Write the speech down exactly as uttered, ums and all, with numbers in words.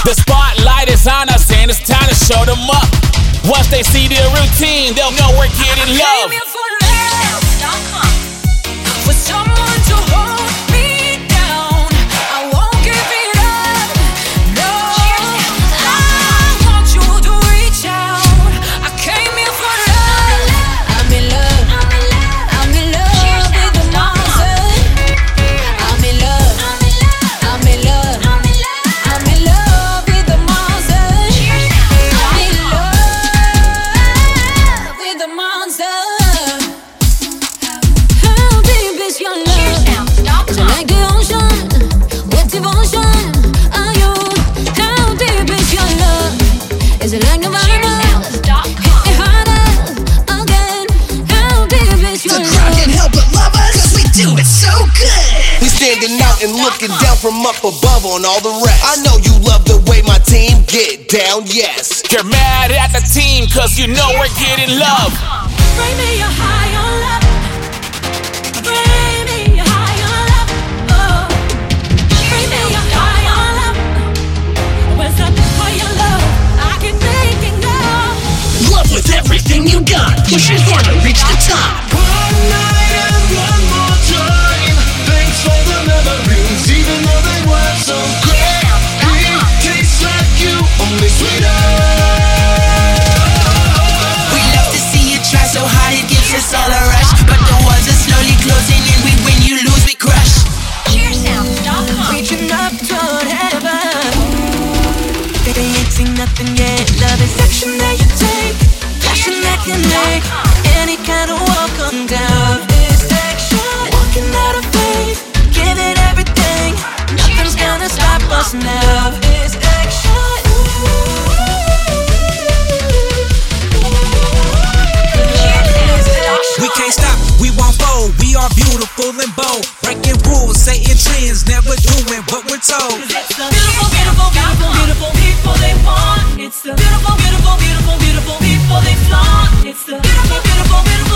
The spotlight is on us and it's time to show them up. Once they see the routine, they'll know we're getting love. Came here for love. For someone to hold me down. I won't give it up. No. I want you to reach out. I came here for love. I'm in love. I'm in love with the monster. I'm in love. I'm in love. I'm in love with the monster. I'm in love with the monster. How deep is your love? Is it like the ocean with devotion? Are you? How deep is your love? Is it like Nirvana? Hit me harder again. How deep is your The crowd can't love? help but love us, cause we do it so good. We standing out and looking down from up above on all the rest. I know you love the way my team get down, yes. You're mad at the team cause you know we're getting love. Bring me your high on love. Bring me your high on love. Oh. Bring me your high on love. What's up for your love? I keep thinking of Love with everything you got, pushing hard to reach the top. One night and one more time. Thanks for the memories, even though they were so great. It tastes like you, only sweeter. We love to see you try so hard, it gives us all a rush. But the walls are slowly closing in, we win, you lose, we crush. reaching up toward heaven. They ain't seen nothing yet. Love is action that you take, passion that can make any kind of wall come down. Love is action, walking out of faith, give it everything. Nothing's gonna stop us now. Love is action. We can't stop, we won't fold. We are beautiful and bold. Breaking rules, setting trends, never doing what we're told. It's the beautiful, beautiful, beautiful, beautiful people they want. It's the beautiful, beautiful, beautiful, beautiful people they flaunt. It's the beautiful, beautiful, beautiful.